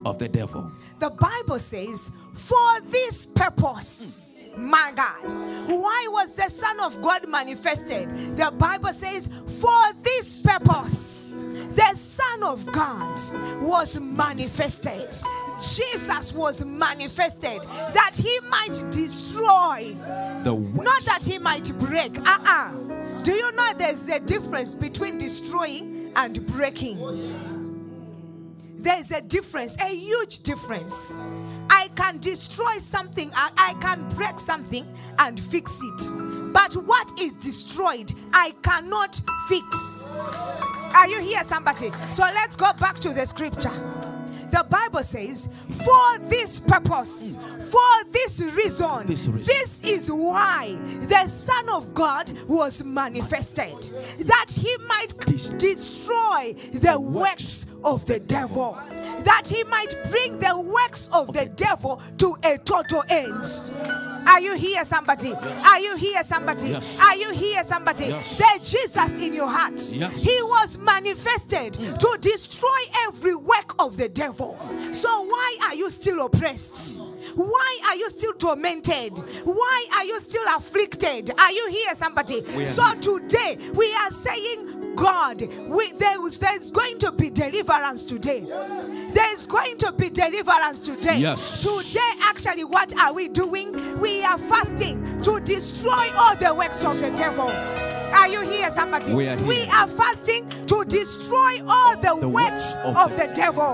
of the devil. The Bible says, for this purpose, my God. Why was the Son of God manifested? The Bible says, for this purpose, the Son of God was manifested. Jesus was manifested that he might destroy, not that he might break. Do you know there's a difference between destroying and breaking? There's a difference, a huge difference. I can destroy something, I can break something and fix it. But what is destroyed, I cannot fix. Are you here, somebody? So let's go back to the scripture. The Bible says, for this purpose, for this reason, this is why the Son of God was manifested, that he might destroy the works of the devil, that he might bring the works of the devil to a total end. Are you here, somebody? Are you here, somebody? Yes. Are you here, somebody? Yes. There's Jesus in your heart. Yes. He was manifested to destroy every work of the devil. So why are you still oppressed? Why are you still tormented? Why are you still afflicted? Are you here, somebody? So today we are saying, God, there's going to be deliverance today. There's going to be deliverance today. Yes. Today, actually, what are we doing? We are fasting to destroy all the works of the devil. Are you here, somebody? We are fasting to destroy all the works of the devil.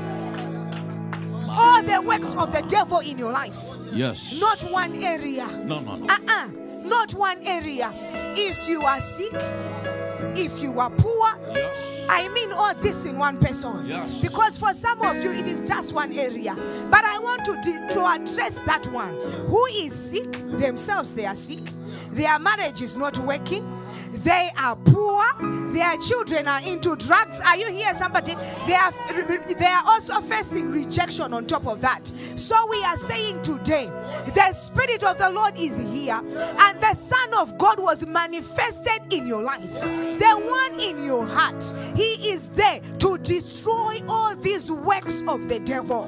All the works of the devil in your life. Yes. Not one area. No. Not one area. If you are sick, if you are poor, Yes. I mean all this in one person. Yes. Because for some of you, it is just one area. But I want to address that one. Who is sick? Themselves, they are sick. Their marriage is not working. They are poor. Their children are into drugs. Are you here, somebody? They are also facing rejection on top of that. So we are saying today, the Spirit of the Lord is here, and the Son of God was manifested in your life. The one in your heart. He is there to destroy all these works of the devil.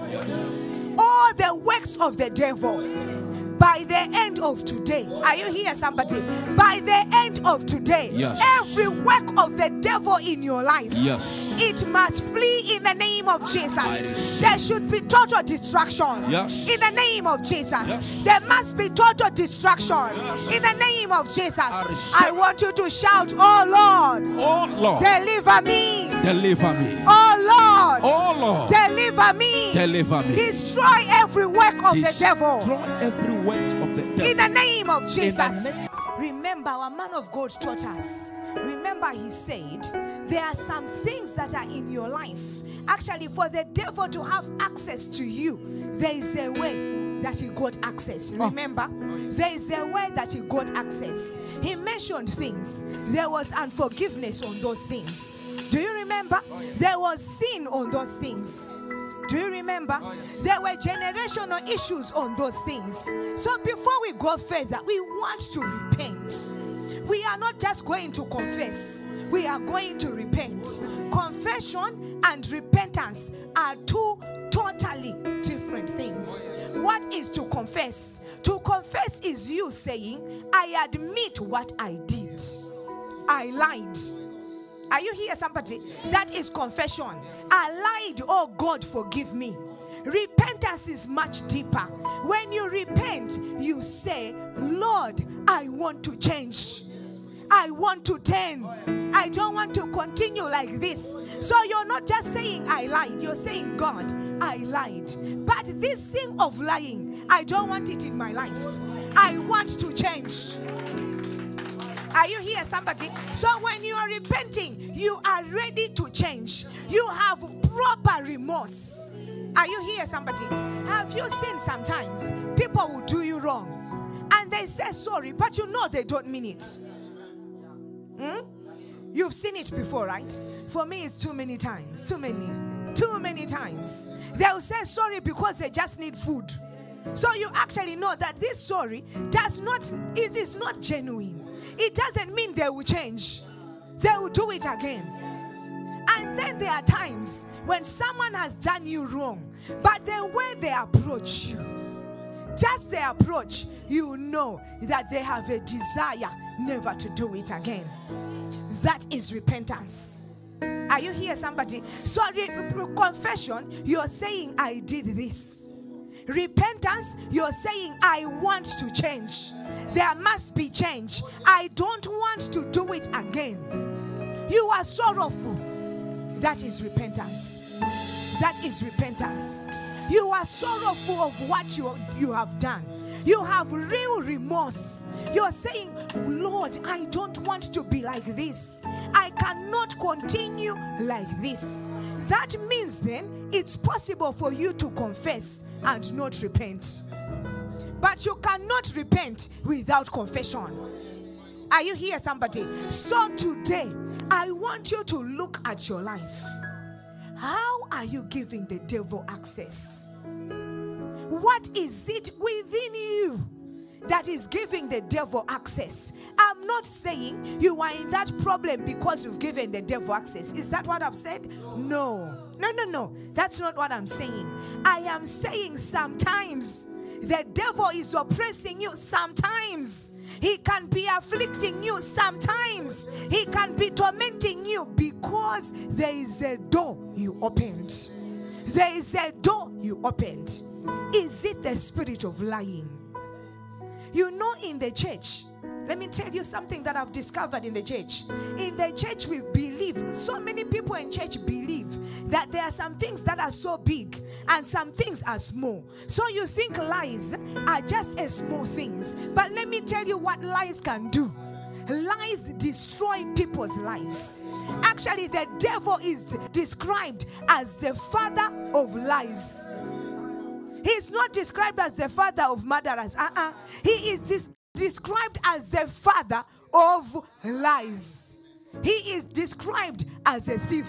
All the works of the devil. By the end of today, are you here, somebody? By the end of today, yes. Every work of the devil in your life, yes. It must flee in the name of Jesus. There should be total destruction. Yes. In the name of Jesus. Yes. There must be total destruction. Yes. In the name of Jesus. I want you to shout, oh Lord, oh Lord, deliver me. Deliver me. Oh Lord, oh Lord, deliver me. Deliver me. Destroy every work of the devil. Destroy every work of the devil. In the name of Jesus. Remember, our man of God taught us. Remember, he said, there are some things that are in your life. Actually, for the devil to have access to you, there is a way that he got access. Remember? There is a way that he got access. He mentioned things. There was unforgiveness on those things. Do you remember? There was sin on those things. Do you remember? There were generational issues on those things. So before we go further, we want to repent. We are not just going to confess. We are going to repent. Confession and repentance are two totally different things. What is to confess? To confess is you saying, I admit what I did. I lied. Are you here, somebody? That is confession. I lied. Oh God, forgive me. Repentance is much deeper. When you repent, you say, Lord, I want to change. I want to turn. I don't want to continue like this. So you're not just saying I lied. You're saying, God, I lied. But this thing of lying, I don't want it in my life. I want to change. Are you here, somebody? So when you are repenting, you are ready to change. You have proper remorse. Are you here, somebody? Have you seen sometimes people will do you wrong and they say sorry, but you know they don't mean it? You've seen it before, right? For me, it's too many times. Too many times. They'll say sorry because they just need food. So you actually know that this sorry it is not genuine. It doesn't mean they will change. They will do it again. And then there are times when someone has done you wrong, but the way they approach you, just their approach, you know that they have a desire never to do it again. That is repentance. Are you here, somebody? So confession, you're saying, I did this. Repentance, you're saying, I want to change. There must be change. I don't want to do it again. You are sorrowful. That is repentance. That is repentance. You are sorrowful of what you have done. You have real remorse. You're saying, Lord, I don't want to be like this. I cannot continue like this. That means then it's possible for you to confess and not repent. But you cannot repent without confession. Are you here, somebody? So today, I want you to look at your life. How are you giving the devil access? What is it within you that is giving the devil access? I'm not saying you are in that problem because you've given the devil access. Is that what I've said? No. That's not what I'm saying. I am saying sometimes the devil is oppressing you. Sometimes he can be afflicting you. Sometimes he can be tormenting you because there is a door you opened. There is a door you opened. Is it the spirit of lying? You know, in the church, let me tell you something that I've discovered in the church. In the church, we believe, so many people in church believe that there are some things that are so big and some things are small. So you think lies are just as small things. But let me tell you what lies can do. Lies destroy people's lives. Actually, the devil is described as the father of lies. He's not described as the father of murderers. He is described as the father of lies. He is described as a thief.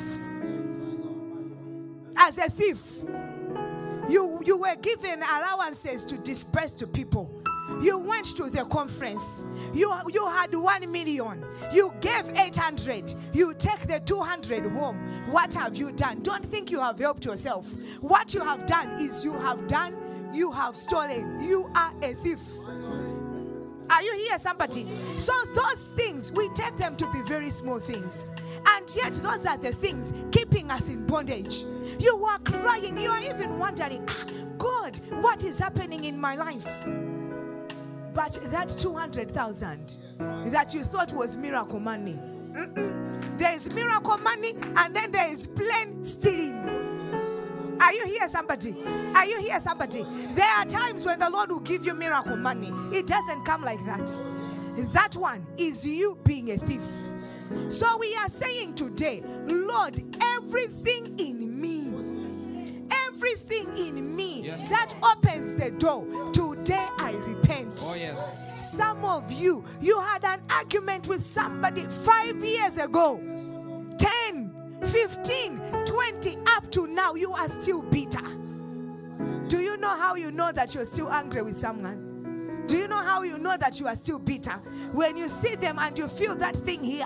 As a thief. You were given allowances to disperse to people. You went to the conference. You had 1 million. You gave 800. You take the 200 home. What have you done? Don't think you have helped yourself. What you have done is you have stolen. You are a thief. Are you here, somebody? So those things, we take them to be very small things. And yet those are the things keeping us in bondage. You are crying. You are even wondering, God, what is happening in my life? But that 200,000 that you thought was miracle money, there is miracle money and then there is plain stealing. Are you here, somebody? Are you here, somebody? There are times when the Lord will give you miracle money. It doesn't come like that. That one is you being a thief. So we are saying today, Lord, everything in me yes, that opens the door, today I repent. Oh yes. Some of you had an argument with somebody 5 years ago, 10, 15, 20, up to now, you are still bitter. Do you know how you know that you're still angry with someone? Do you know how you know that you are still bitter? When you see them and you feel that thing here,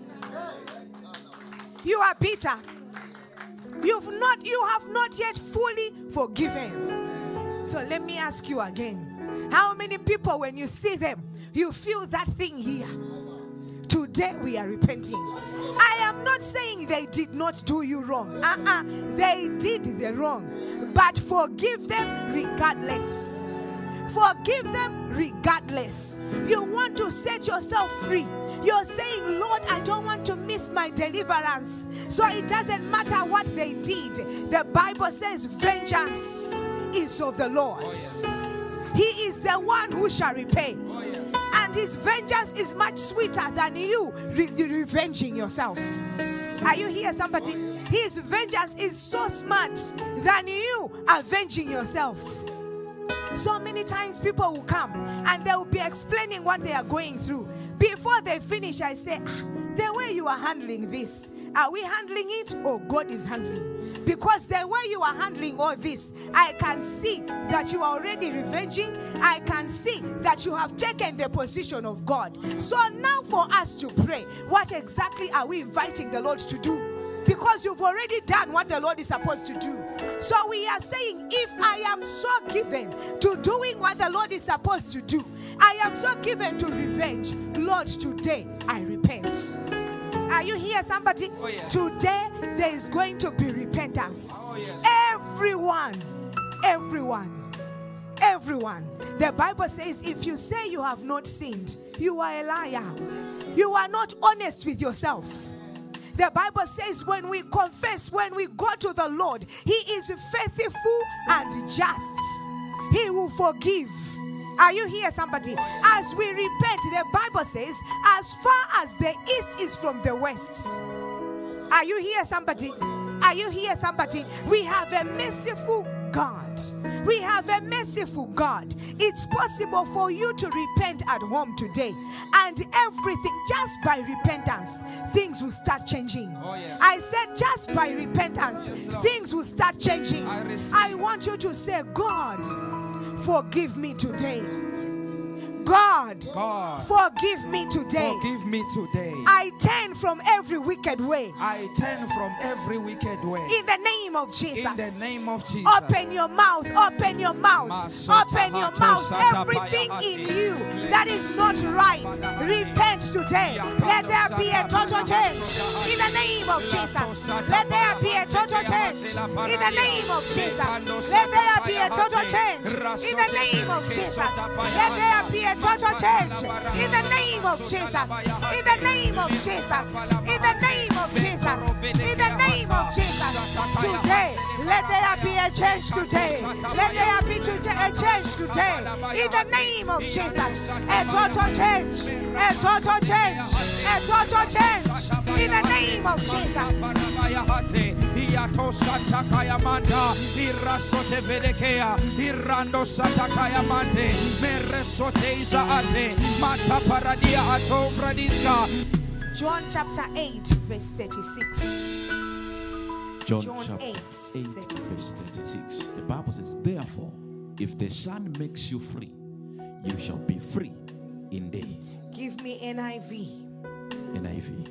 you are bitter. You have not yet fully forgiven. So let me ask you again. How many people, when you see them, you feel that thing here? Today we are repenting. I am not saying they did not do you wrong. They did the wrong. But forgive them regardless. Forgive them regardless. You want to set yourself free. You're saying, Lord, I don't want to miss my deliverance. So it doesn't matter what they did. The Bible says vengeance is of the Lord. Oh, yes. He is the one who shall repay. Oh, yes. And his vengeance is much sweeter than you revenging yourself. Are you here, somebody? His vengeance is so smart than you avenging yourself. So many times people will come and they will be explaining what they are going through. Before they finish, I say, the way you are handling this, are we handling it or God is handling? Because the way you are handling all this, I can see that you are already revenging. I can see that you have taken the position of God. So now for us to pray, what exactly are we inviting the Lord to do? because you've already done what the Lord is supposed to do. So we are saying, if I am so given to doing what the Lord is supposed to do, I am so given to revenge, Lord, today I repent. Are you here, somebody? Oh, yes. Today there is going to be repentance. Oh, yes. Everyone. The Bible says, if you say you have not sinned, you are a liar. You are not honest with yourself. The Bible says when we confess, when we go to the Lord, He is faithful and just. He will forgive. Are you here, somebody? As we repent, the Bible says, as far as the east is from the west. Are you here, somebody? Are you here, somebody? We have a merciful God. We have a merciful God. It's possible for you to repent at home today, and everything, just by repentance, things will start changing. Oh, yes. I said just by repentance, Yes, Lord. things will start changing. I I want you to say, God, forgive me today. God, forgive me today. Forgive me today. I turn from every wicked way. I turn from every wicked way. In the name of Jesus. In the name of Jesus. Open your mouth. Open your mouth. Open your mouth. Everything in you that is not right, repent today. Let there be a total change. In the name of Jesus. Let there be a total change. In the name of Jesus. Let there be a total change. In the name of Jesus. Let there be a total change. In the name of Jesus. In the name of Jesus. In the name of Jesus. In the name of Jesus. Today, let there be a change today. Let there be a change today. In the name of Jesus. A total change. A total change. A total change. In the name of Jesus. Iato Santa Kayamanda, Irasote Vedekea, Irando Santa Kayamante, Meresoteza Ate, Mata Paradia Ato Bradiska. John chapter 8, verse 36. John John chapter 8, 8, verse 36. The Bible says, therefore, if the Son makes you free, you shall be free indeed. Give me NIV. NIV.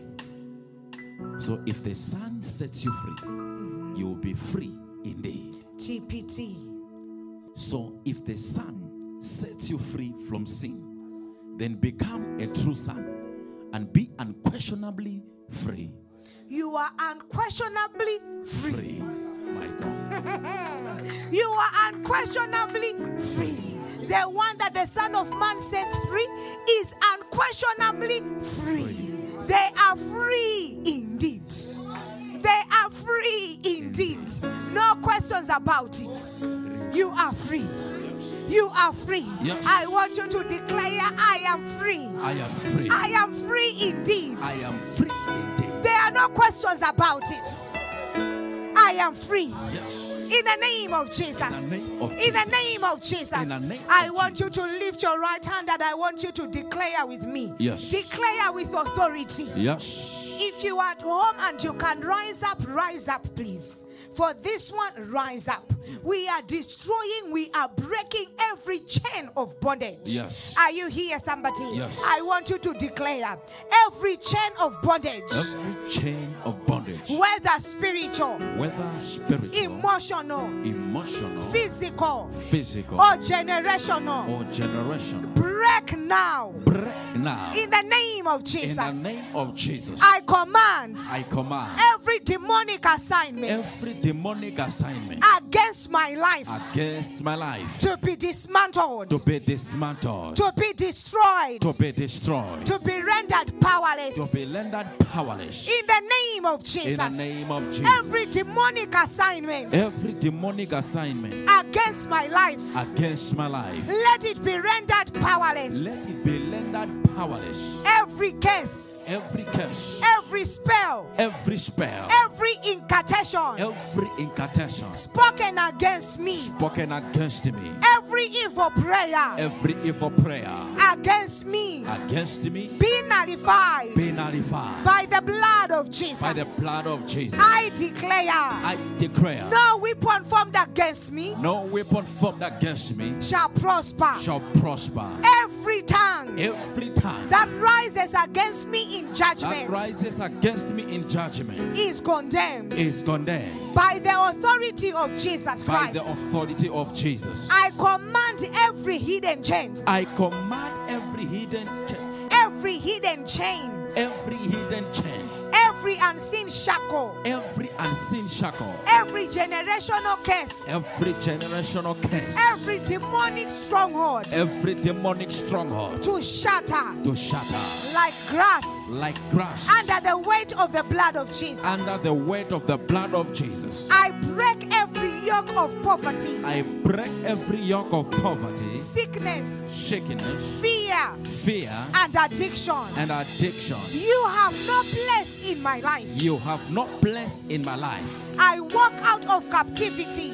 So if the Son sets you free, you will be free indeed. TPT. So if the Son sets you free from sin, then become a true son and be unquestionably free. You are unquestionably free. Free. My God. You are unquestionably free. The one that the Son of Man sets free is unquestionably free. They are free indeed. They are free indeed. No questions about it. You are free. You are free. Yes. I want you to declare, I am free. I am free. I am free indeed. I am free indeed. There are no questions about it. I am free. Yes. In the name of Jesus. In the name of Jesus. In the name of Jesus. In the name I of want you to lift your right hand and I want you to declare with me. Yes. Declare with authority. Yes. If you are at home and you can rise up, please. For this one, rise up. We are destroying, we are breaking every chain of bondage. Yes. Are you here, somebody? Yes. I want you to declare every chain of bondage, Every chain of bondage, whether spiritual, whether spiritual, emotional, physical, or generational, break now. In the name of Jesus. In the name of Jesus. I command every demonic demonic assignment against my life to be dismantled, to be destroyed, to be destroyed, to be rendered powerless. In the name of Jesus. In the name of Jesus. Every demonic assignment against my life, let it be rendered powerless. Every curse, every spell, every incantation spoken against me, every evil prayer against me be nullified by the blood of Jesus. I declare no weapon formed against me shall prosper. Every tongue that rises against me in judgment is condemned by the authority of Jesus Christ. I command every hidden chain, every unseen shackle, every generational curse, every demonic stronghold to shatter like grass under the weight of the blood of Jesus. I break every yoke of poverty, sickness, fear, and addiction. You have no place in my life. I walk out of captivity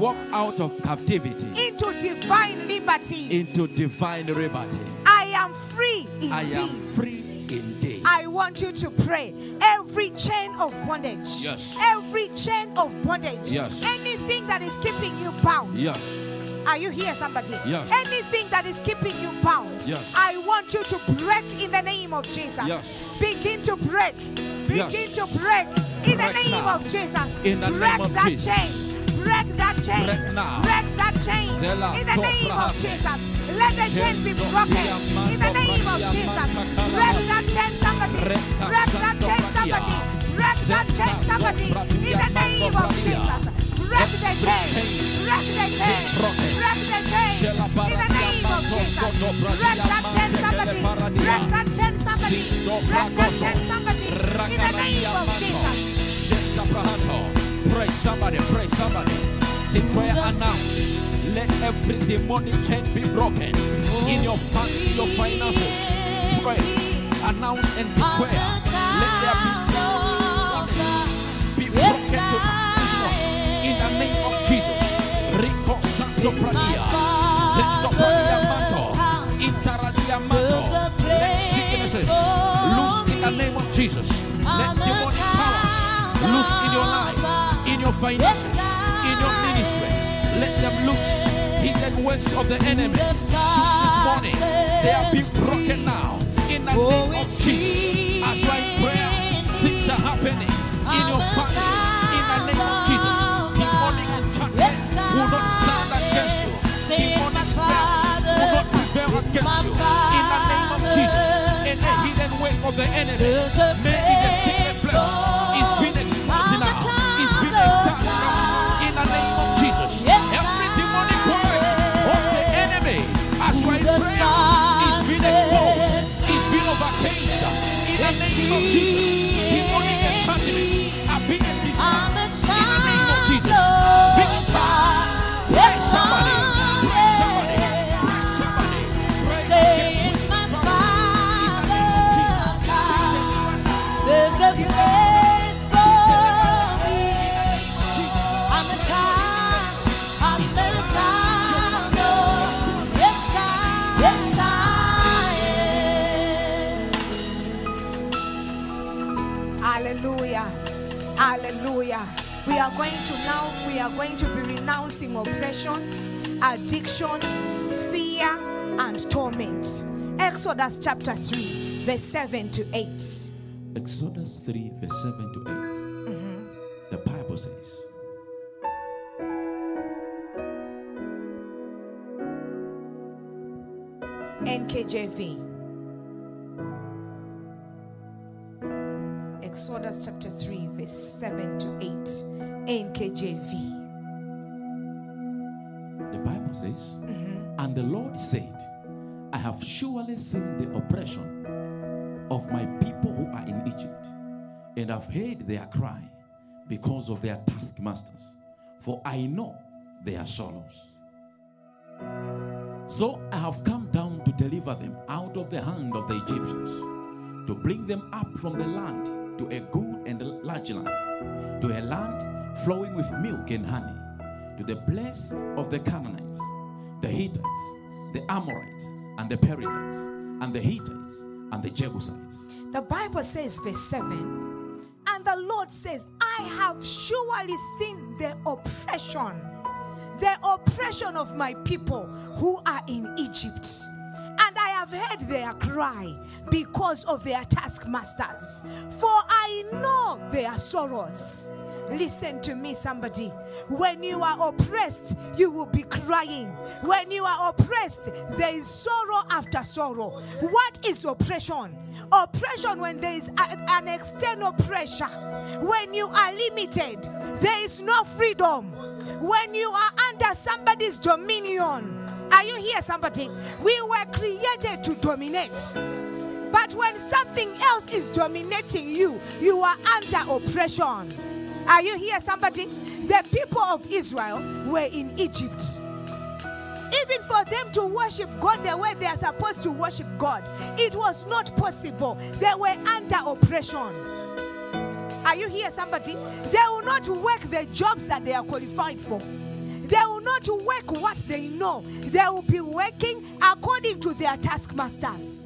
into divine liberty. I am free indeed. I want you to pray. Every chain of bondage. Every chain of bondage. Anything that is keeping you bound. Are you here, somebody? Anything that is keeping you bound, I want you to break in the name of Jesus. Begin to break. Begin to break in the name of Jesus. Break that chain. Break that chain. Break that chain in the name of Jesus. Let the chain be broken in the name of Jesus. Break that chain, somebody. Break that chain, somebody. Break that chain, somebody. In the name of Jesus. Break the chain. Break the chain. Break the chain. In the name of Jesus. Break that chain, somebody. Break that chain, somebody. Break that chain, somebody. In the name of Jesus. Pray somebody. Declare and announce. Let every demonic chain be broken in your family, your finances. Pray, announce and declare. Let there be broken tonight in the name of Jesus. Rico Santo Pradia, Santo Pradia Manto, Intaradia Manto. Let sicknesses loose in the name of Jesus. Let demonic powers loose in your life, in your finances, in your ministry. Let them loose hidden works of the enemy. This morning, they are being broken now in the name of Jesus. As you are in prayer, things are happening in your family in the name of Jesus. Demonic enchantment will not stand against you. Demonic spells will not prevail against you in the name of Jesus. In the hidden work of the enemy, may in the secret place is being exposed now. It's being exposed now in the name of Jesus. Every demonic work of the enemy, as you are in prayer, is being exposed, is being overtaken in the name of Jesus. Demonic enchantment are being exposed in the name of Jesus. Big power. Pray somebody. There's a place for me. I'm a child, oh, yes I am. Hallelujah. Hallelujah. We are going to be renouncing oppression, addiction, fear, and torment. Exodus chapter 3, verse 7 to 8. Exodus 3, verse 7 to 8. The Bible says, NKJV. Exodus chapter 3, verse 7 to 8. NKJV. The Bible says, and the Lord said, I have surely seen the oppression of my people who are in Egypt, and I've heard their cry because of their taskmasters, for I know their sorrows. So I have come down to deliver them out of the hand of the Egyptians, to bring them up from the land to a good and large land, to a land flowing with milk and honey, to the place of the Canaanites, the Hittites, the Amorites, and the Perizzites, and the Hittites, and the Jebusites. The Bible says, verse 7, and the Lord says, I have surely seen the oppression of my people who are in Egypt. And I have heard their cry because of their taskmasters. For I know their sorrows. Listen to me, somebody. When you are oppressed, you will be crying. When you are oppressed, there is sorrow after sorrow. What is oppression? Oppression when there is an external pressure. When you are limited, there is no freedom. When you are under somebody's dominion. Are you here, somebody? We were created to dominate. But when something else is dominating you, you are under oppression. Are you here, somebody? The people of Israel were in Egypt. Even for them to worship God the way they are supposed to worship God, it was not possible. They were under oppression. Are you here, somebody? They will not work the jobs that they are qualified for. They will not work what they know. They will be working according to their taskmasters.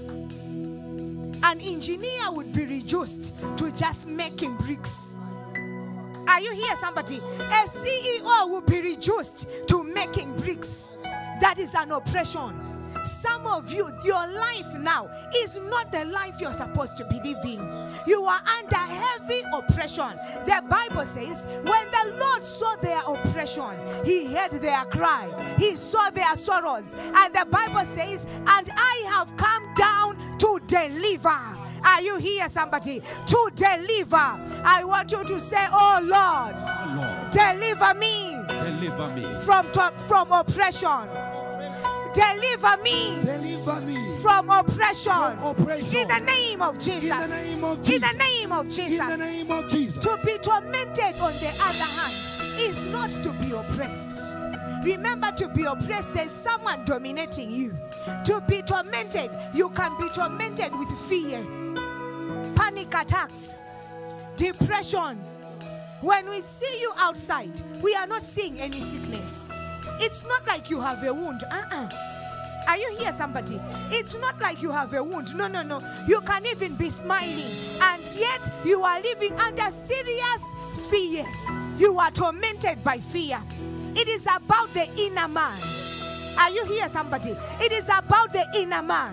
An engineer would be reduced to just making bricks. Are you here, somebody? A CEO will be reduced to making bricks. That is an oppression. Some of you, your life now is not the life you're supposed to be living. You are under heavy oppression. The Bible says, when the Lord saw their oppression, he heard their cry. He saw their sorrows. And the Bible says, and I have come down to deliver. Are you here, somebody? To deliver. I want you to say, oh Lord, deliver me, from oppression. Deliver me from oppression. In the name of Jesus. In the name of Jesus. To be tormented, on the other hand, is not to be oppressed. Remember, to be oppressed, there's someone dominating you. To be tormented, you can be tormented with fear, panic attacks, depression. When we see you outside, we are not seeing any sickness. It's not like you have a wound. Are you here, somebody? It's not like you have a wound. No. You can even be smiling, and yet you are living under serious fear. You are tormented by fear. It is about the inner man. Are you here, somebody? It is about the inner man.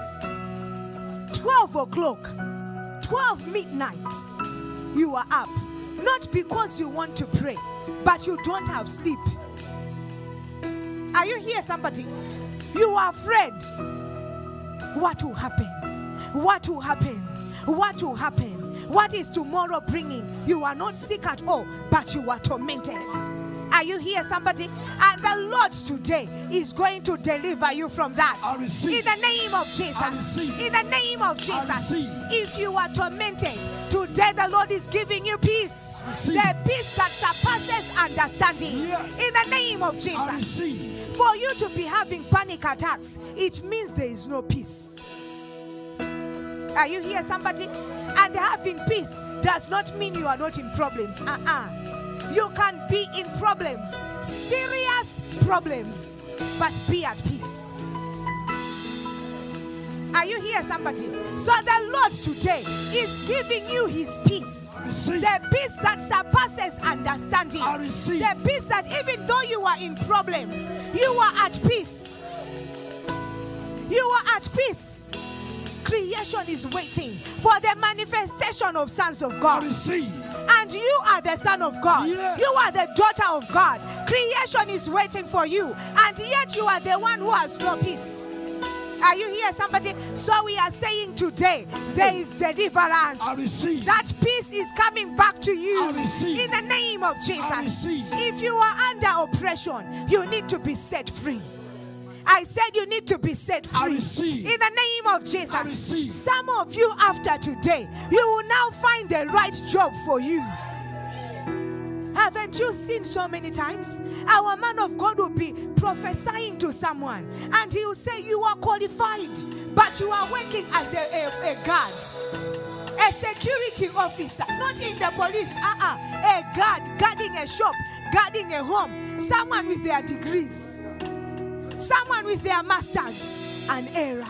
12 o'clock, 12 midnight, you are up. Not because you want to pray, but you don't have sleep. Are you here, somebody? You are afraid. What will happen? What will happen? What will happen? What is tomorrow bringing? You are not sick at all, but you are tormented. Are you here, somebody? And the Lord today is going to deliver you from that. In the name of Jesus. In the name of Jesus. If you are tormented, today the Lord is giving you peace. The peace that surpasses understanding. In the name of Jesus. For you to be having panic attacks, it means there is no peace. Are you here, somebody? And having peace does not mean you are not in problems. You can be in problems, serious problems, but be at peace. Are you here, somebody? So the Lord today is giving you his peace. The peace that surpasses understanding. The peace that even though you are in problems, you are at peace. You are at peace. Creation is waiting for the manifestation of sons of God. And you are the son of God. You are the daughter of God. Creation is waiting for you. And yet you are the one who has no peace. Are you here, somebody? So we are saying today, there is deliverance. That peace is coming back to you. In the name of Jesus. If you are under oppression, you need to be set free. I said you need to be set free. In the name of Jesus. Some of you after today, you will now find the right job for you. Haven't you seen so many times? Our man of God will be prophesying to someone and he will say, you are qualified, but you are working as a guard, a security officer, not in the police, a guard, guarding a shop, guarding a home, someone with their degrees. Someone with their masters, an error.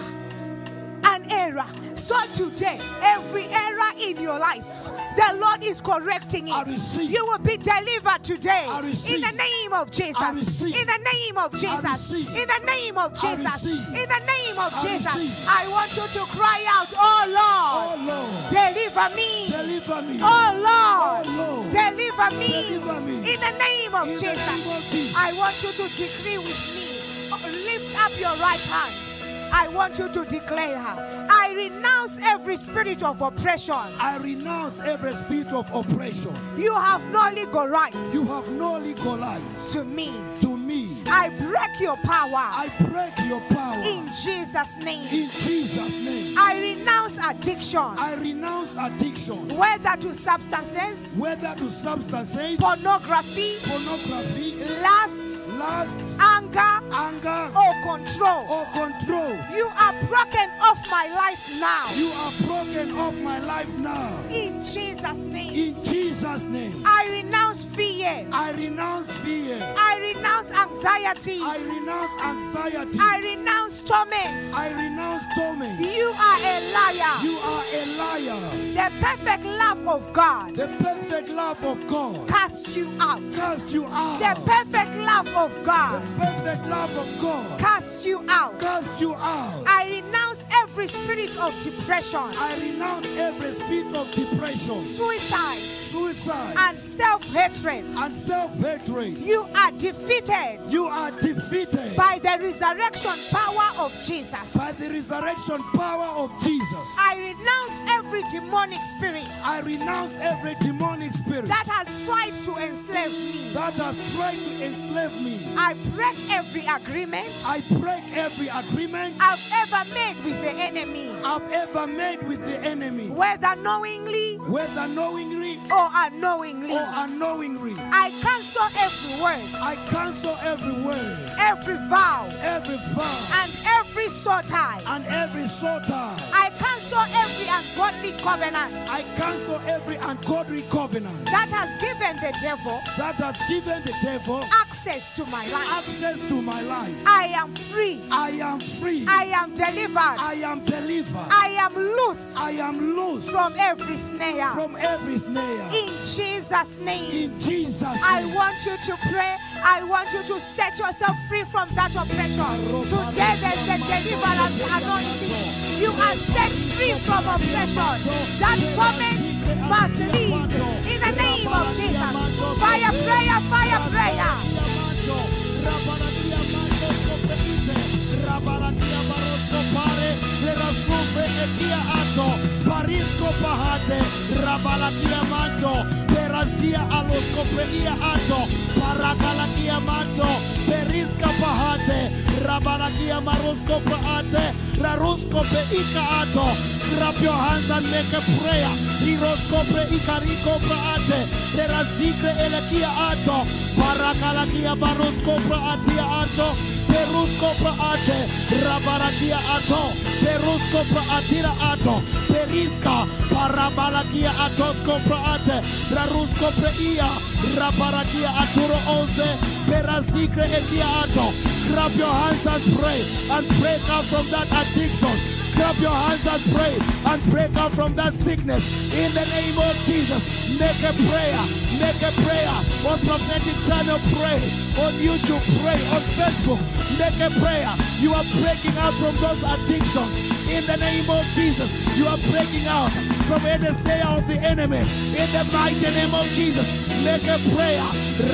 An error. So today, every error in your life, the Lord is correcting it. You will be delivered today. In the name of Jesus. In the name of Jesus. In the name of Jesus. In the name of Jesus. I want you to cry out, oh Lord, deliver me. Deliver me. Oh Lord, Lord, deliver me. deliver me. In the name of In the name of Jesus. Jesus. I want you to decree with me. Lift up your right hand. I want you to declare, I renounce every spirit of oppression. I renounce every spirit of oppression. You have no legal right You have no legal right to me. to me. I break your power I break your power in Jesus' name. in Jesus' name. I renounce addiction, I renounce addiction, whether to substances, whether to substances, pornography, pornography, lust, lust, anger, anger, or control. or control. You are broken off my life now. You are broken off my life now. In Jesus' name. In Jesus' name. I renounce fear. I renounce fear. I renounce anxiety. I renounce anxiety. I renounce torment. I renounce torment. You are a liar. You are a liar. The perfect love of God The perfect love of God casts you out. cast you out. The perfect love of The God perfect love of God casts you out. cast you out. I renounce every spirit of depression, I renounce every spirit of depression, suicide, suicide, and self-hatred. and self-hatred. You are defeated You are defeated by the resurrection power of Jesus. by the resurrection power of Jesus. I renounce every demonic spirit I renounce every demonic spirit that has tried to enslave me. that has tried to enslave me. I break every agreement I break every agreement I've ever made with the enemy, I've ever made with the enemy, whether knowingly whether knowingly or unknowingly. or unknowingly. I cancel every word, I cancel every word, every vow, every vow, and every soul tie. and every soul tie. I cancel every ungodly covenant I cancel every ungodly covenant that has given the devil that has given the devil access to my life. access to my life. I am free. I am free. I am delivered. I am delivered. I am loose I am loose from every snare. from every snare. In Jesus' name. In Jesus' I name. want you to pray. I want you to set yourself free from that oppression. Today there's a deliverance anointing. You are set free from oppression. That torment must leave. In the name of Jesus. Fire prayer, fire prayer. Parisco Pahate, Rabalakia Manto, Perazia Aloscopreia Ato, Paracalakia Manto, Perisca Pahate, Rabalakia Marusco Paate, Larusco Peika Ato. Grab your hands and make a prayer. Hirosco Preicarico Paate, Perazicre Elekia Ato, Paracalakia Barusco Paatia Ato. Perusco praate, rabarakia ato, perusco praatira ato, periska, parabalakia atosco praate, rarusco preia, rabarakia aturo onze, perazikre ekia ato. Grab your hands and pray, and break out from that addiction. Grab your hands and pray, and break out from that sickness. In the name of Jesus, make a prayer, make a prayer. On Prophetic Channel, pray. On YouTube, pray. On Facebook, make a prayer. You are breaking out from those addictions. In the name of Jesus, you are breaking out from any snare of the enemy. In the mighty name of Jesus, make a prayer.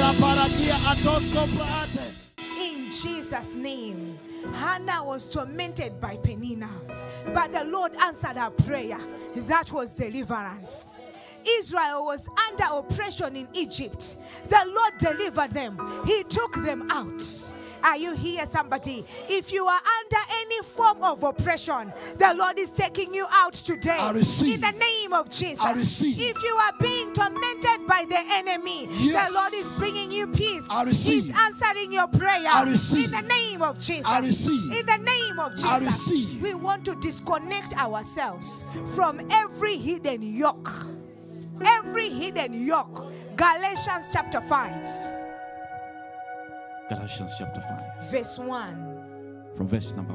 In Jesus' name. Hannah was tormented by Peninnah, but the Lord answered her prayer. That was deliverance. Israel was under oppression in Egypt. The Lord delivered them. He took them out. Are you here, somebody? If you are under any form of oppression, the Lord is taking you out today. I receive. In the name of Jesus. I receive. If you are being tormented by the enemy, Yes. the Lord is bringing you peace. I receive. He's answering your prayer. I receive. In the name of Jesus. I receive. In the name of Jesus. I receive. We want to disconnect ourselves from every hidden yoke. Every hidden yoke. Galatians chapter 5. Galatians chapter 5. Verse 1. from verse number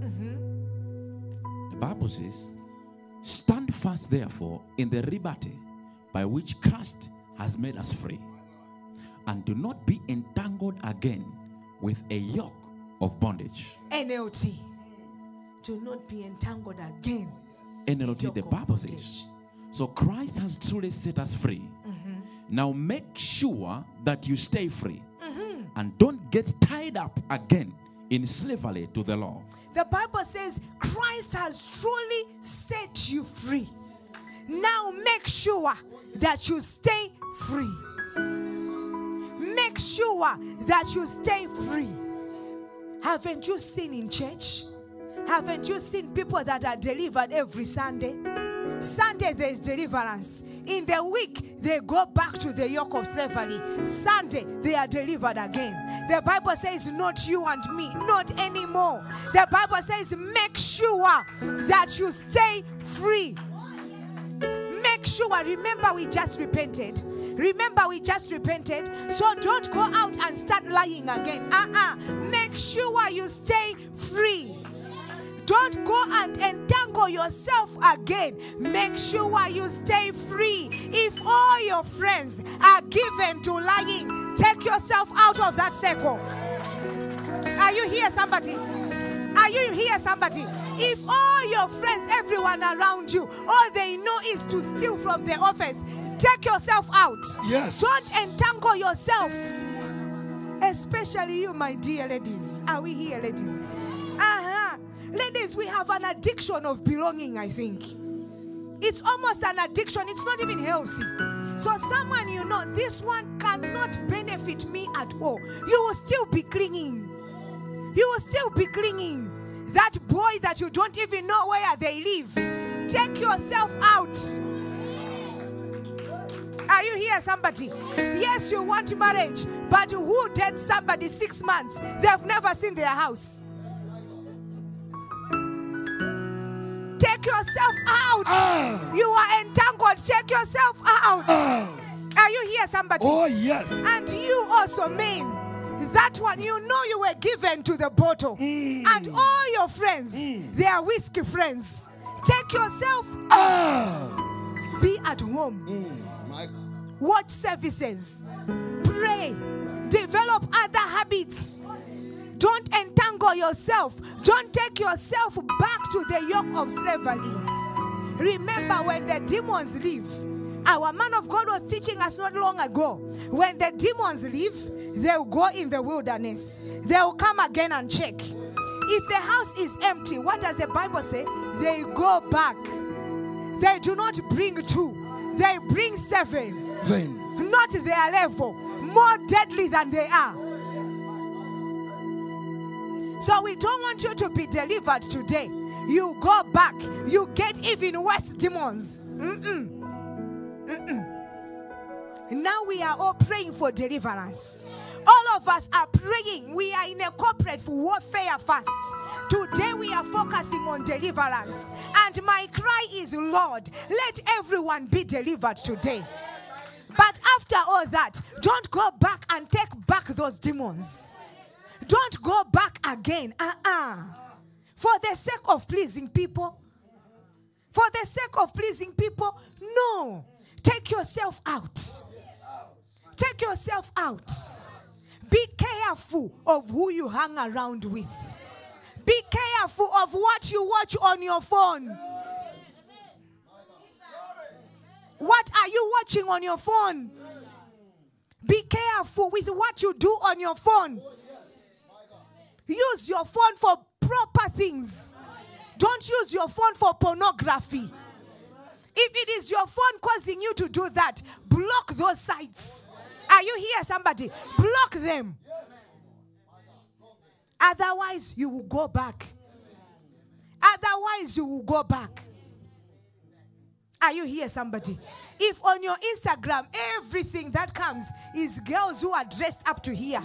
1. The Bible says, stand fast therefore in the liberty by which Christ has made us free, and do not be entangled again with a yoke of bondage. NLT. Do not be entangled again. NLT, the Bible says, so Christ has truly set us free. Now make sure that you stay free and don't get tied up again in slavery to the law. The Bible says Christ has truly set you free. Now make sure that you stay free. Make sure that you stay free. Haven't you seen in church? Haven't you seen people that are delivered every Sunday? Sunday there is deliverance. In the week they go back to the yoke of slavery. Sunday they are delivered again. The Bible says not you and me, not anymore. The Bible says make sure that you stay free. Make sure, remember we just repented. Remember we just repented. So don't go out and start lying again. Make sure you stay free. Don't go and entangle yourself again. Make sure you stay free. If all your friends are given to lying, take yourself out of that circle. Are you here, somebody? Are you here, somebody? If all your friends, everyone around you, all they know is to steal from the office, take yourself out. Yes. Don't entangle yourself. Especially you, my dear ladies. Are we here, ladies? Ladies, we have an addiction of belonging, I think. It's almost an addiction. It's not even healthy. So someone you know, this one cannot benefit me at all. You will still be clinging. You will still be clinging. That boy that you don't even know where they live, take yourself out. Are you here, somebody? Yes, you want marriage, but who dates somebody 6 months? They've never seen their house. Take yourself out. You are entangled. Take yourself out. Are you here, somebody? Oh, yes. And you also, men, that one, you know you were given to the bottle. And all your friends, they are whiskey friends. Take yourself out. Be at home. Watch services. Pray. Develop other habits. Don't entangle yourself. Don't take yourself back to the yoke of slavery. Remember when the demons leave. Our man of God was teaching us not long ago. When the demons leave, they'll go in the wilderness. They'll come again and check. If the house is empty, what does the Bible say? They go back. They do not bring 2. They bring 7. Not their level. More deadly than they are. So we don't want you to be delivered today. You go back. You get even worse demons. Now we are all praying for deliverance. All of us are praying. We are in a corporate warfare fast. Today we are focusing on deliverance. And my cry is, Lord, let everyone be delivered today. But after all that, don't go back and take back those demons. Don't go back again. For the sake of pleasing people. For the sake of pleasing people. No. Take yourself out. Take yourself out. Be careful of who you hang around with. Be careful of what you watch on your phone. What are you watching on your phone? Be careful with what you do on your phone. Use your phone for proper things. Don't use your phone for pornography. If it is your phone causing you to do that, block those sites. Are you here, somebody? Block them. Otherwise, you will go back. Otherwise, you will go back. Are you here, somebody? If on your Instagram, everything that comes is girls who are dressed up to here.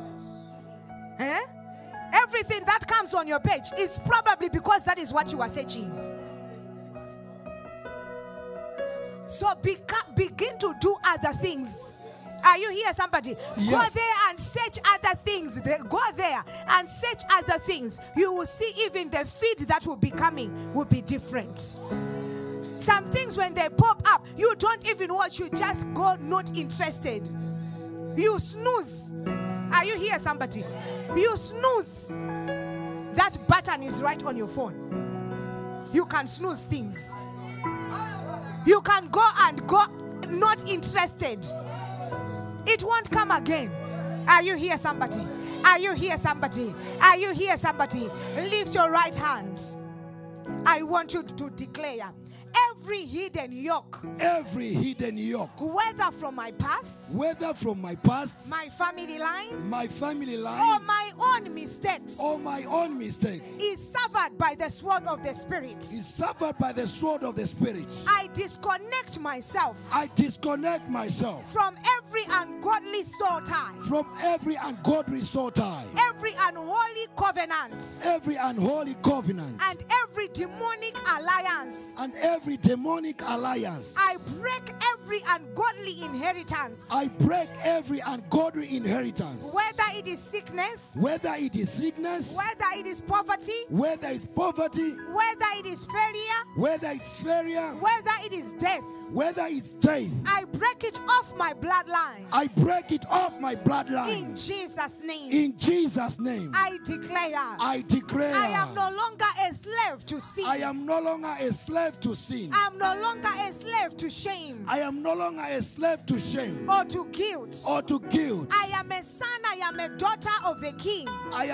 Everything that comes on your page is probably because that is what you are searching. So begin to do other things. Are you here, somebody? Yes. Go there and search other things. Go there and such other things, you will see even the feed that will be coming will be different. Some things when they pop up, you don't even watch, you just go not interested. You snooze. Are you here, somebody? You snooze. That button is right on your phone. You can snooze things. You can go and go not interested. It won't come again. Are you here, somebody? Are you here, somebody? Are you here, somebody? Lift your right hand. I want you to declare every hidden yoke, whether from my past, my family line, or my own mistakes, is suffered by the sword of the Spirit. I disconnect myself from every ungodly soul tie, every unholy covenant, and every demonic alliance. I break every ungodly inheritance. Whether it is sickness, whether it is poverty, whether it is failure, whether it is death, I break it off my bloodline. In Jesus' name. I declare I am no longer a slave to sin. I'm no longer a slave to shame. Or to guilt. I am a son, I am a daughter of the King.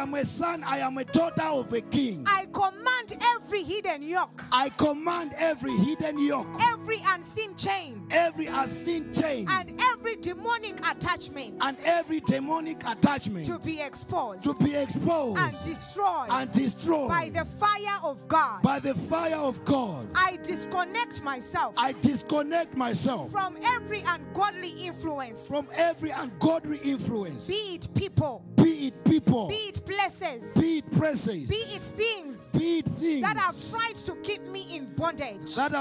I command every hidden yoke. Every unseen chain. And every demonic attachment. To be exposed. And destroyed. By the fire of God. I disconnect myself from every ungodly influence. Be it people, be it places, be it things that have tried to keep me in bondage. I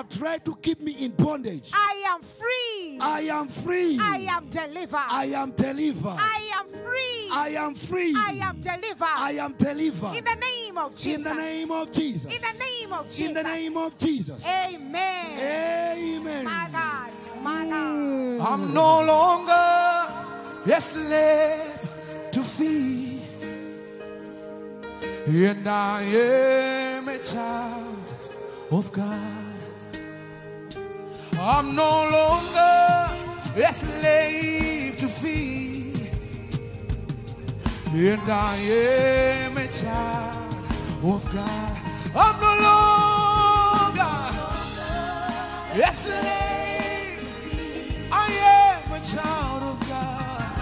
am free. I am delivered. I am free. I am delivered. In the name of Jesus. In the name of Jesus. Amen. My God. I'm no longer a slave to fear, and I am a child of God. I'm no longer a slave to fear, and I am a child of God. I'm no longer a slave. I am a child of God.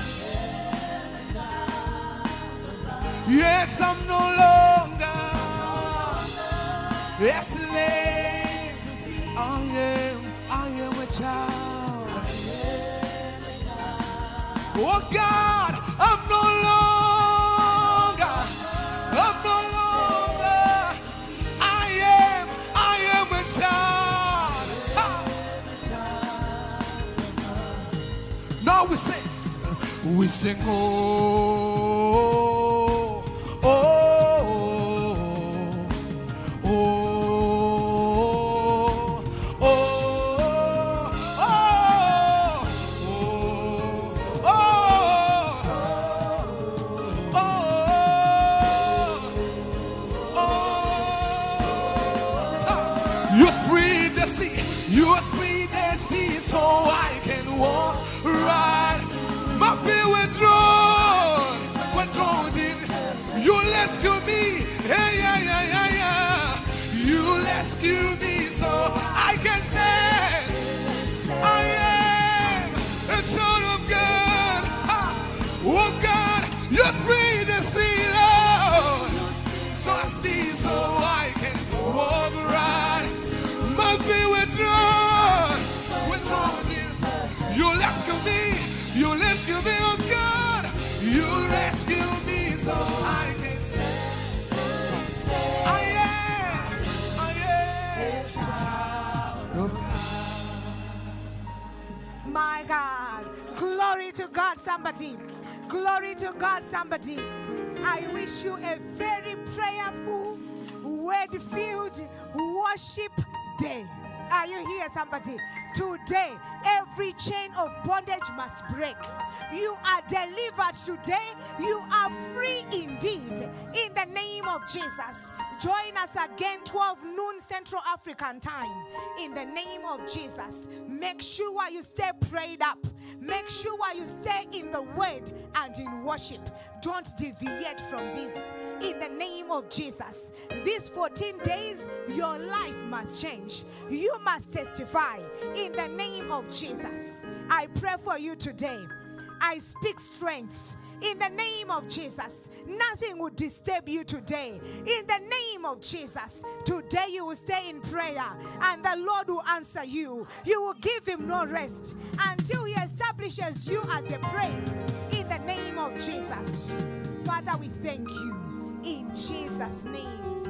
Yes, I'm no longer a slave. I am a child. Oh God, I'm no longer. I am a child. Now we sing, oh, oh, oh, oh, you split the sea, so I can walk right. My fear withdrawn in. You rescue me, yeah. You rescue me, so I can stand. I am a child of God. Oh God, you split the sea, Lord. So I see, so I can walk right. My fear withdrawn in. You rescue me, oh God. You rescue me, so I can stand. I am a child of God. My God. Glory to God, somebody. Glory to God, somebody. I wish wish you a very prayerful, word-filled worship day. Are you here, somebody? Today, every chain of bondage must break. You are delivered today. You are free indeed. In the name of Jesus. Join us again 12 noon Central African time. In the name of Jesus. Make sure you stay prayed up. Make sure you stay in the word and in worship. Don't deviate from this. In the name of Jesus. These 14 days, your life must change. You must testify in the name of Jesus. I pray for you today. I speak strength in the name of Jesus. Nothing will disturb you today. In the name of Jesus. Today you will stay in prayer and the Lord will answer you. You will give him no rest until he establishes you as a praise. In the name of Jesus. Father, we thank you. In Jesus' name.